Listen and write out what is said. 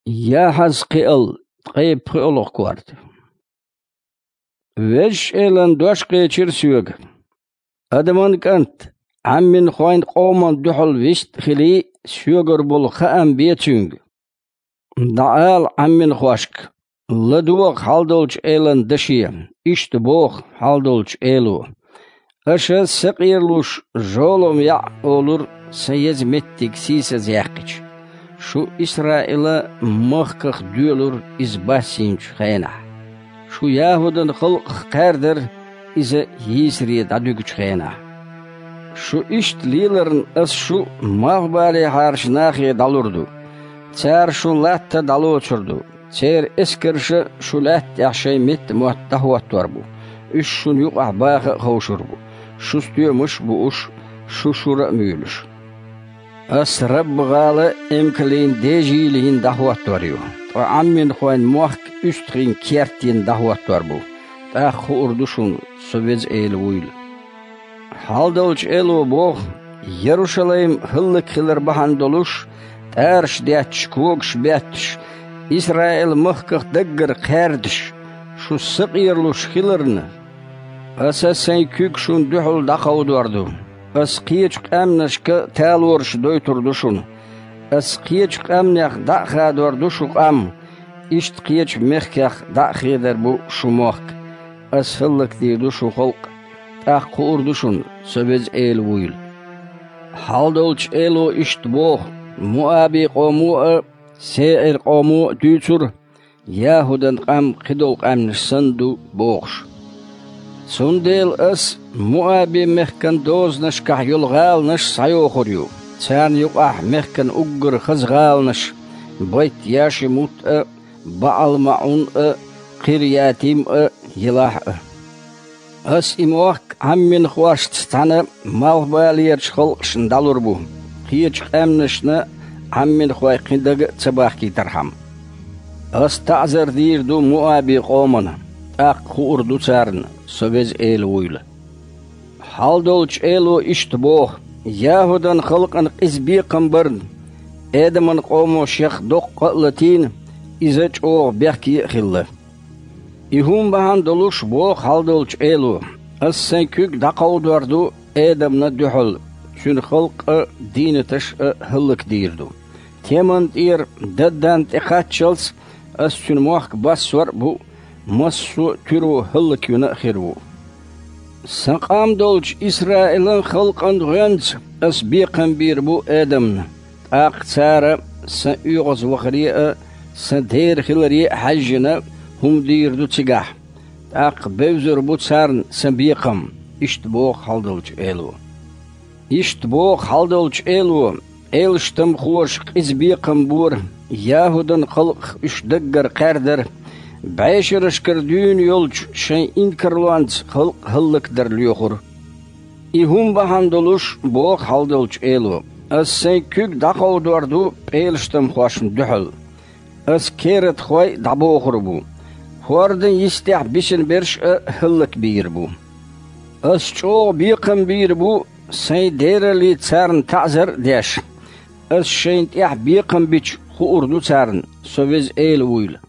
يا حز قيل قيب قيلوخ كوارت وش إلان دوش قيچر سيوغ أدمان كانت عمين خوين قومان دحل ويست خلي سيوغر بول خام بيتشنغ دعال عمين خواشك لدوغ حالدولش إلان دشيا إشت بوغ حالدولش إلو أشا سقيرلوش جولم يع أولور سيز متك سيسز يحقش شو إسرائيل مخخ دولور إزباسينش خينا شو يهودن خلق قاردر إذا يسري دادوكش خينا شو إشت ليلرن أس شو مغبالي هارش ناخي دالوردو تار شو لات دالوچردو تير اسكرش شو لات يحشي مت محتهوات توربو إش شو يقع باخ خوشربو شو ستيو مش بوش شو شورا ميولش أس رب غالة إمكلين ديجيلين دهوات توريو وعمين خوين موحك استغين كيرتين دهوات توربو تاخو أردوشون سوفيز إيلويل حالدولش إيلو بوغ يروشاليم هلك خلر بحان دولوش تارش دياتش كوغش بياتش إسرائيل مخكخ دقر قاردش شو سقيرلوش خلرن أساسين كيك شون دحل دقاو دوردو أس قيچق أمنشك تالورش دويتردوشون أس قيچق أمنيخ دقا دوردوشوك أم إشت قيچ مخكخ دقا دربو شموخك أس هلك ديردوشو خلق تاقو أردوشون سبز إيل ويل حالدولش إيلو إشت بوخ مؤابي قومو سيئر قومو دوتر يهودن قام قدو قام نشسندو بوخش سنديل أس مؤابي مخكن دوز نشكح يلغال نش سايو خوريو تان يقح مخكن أقر خزغال نش بيت ياشي موت بعل معون قرياتيم يلاح أس إموك عمين خواشت تانا مالباليرش خلق شندالور بو قيج قامنشنا عمين خواي قندق تباحكي ترحم أس تعذر دير دو مؤابي قومنا أقو أردو تارن سوفيز إيلويل حالدولش إيلو إشت بوغ يهودن خلقن قزبيقن برن إدمن قومو شيخ دوق قلتين إزاج أوغ بيحكي خلة إهم بهان دولوش بوغ حالدولش إيلو السن كيك دقاو دوردو إدمنا دحل شون خلق دينتش هلك ديردو تيمن دير ددان تقاتشلس أسشون موحك باسور بو مسو ترو هلك ينأخرو سنقام دولش إسرائيل خلقان غنز أسبيقن بيربو آدمنا أقتار سنعوغز وخريئة سندير خلري حجنا هم دير دو تسيقاح بوزر بو تسارن سنبيقم اشتبوغ حالدولش إيلو اشتبوغ حالدولش إيلو إيلشتم خوش إزبيقم بور يهودن خلق اشدقر قاردر بعيشرش كردون يولج شين إنكرلانز خلق هلك در ليوخر إهم بهاندولوش بوغ حالدولش إيلو السين كيك دقاو دوردو بيلشتم خواشن دحل أس كيرت خوي دعبوخر بو خوردن يستيح بيشن برش هلك بير بو أس شو بيقم بير بو سين دير لي تسارن تعزر ديش أس شين تيح بيقم بيش خو أردو تسارن سوفيز إيل ويل